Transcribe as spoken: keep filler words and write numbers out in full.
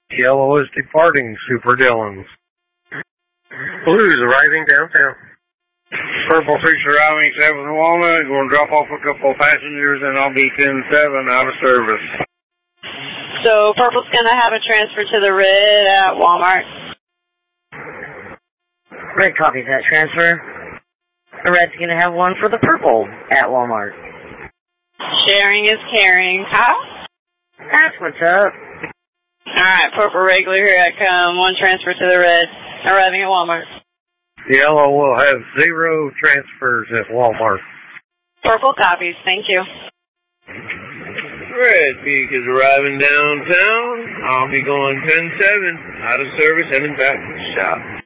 Yellow is departing Super Dillon's. Blue is arriving downtown. Purple six arriving seven Walnut. Going to drop off a couple of passengers, and I'll be ten seven out of service. So Purple's going to have a transfer to the red at Walmart. Red copies that transfer. The red's going to have one for the purple at Walmart. Sharing is caring. How? That's what's up. Alright, Purple regular, here I come. One transfer to the red. Arriving at Walmart. Yellow will have zero transfers at Walmart. Purple copies, thank you. Red Peak is arriving downtown. I'll be going ten seven out of service, heading back to the shop.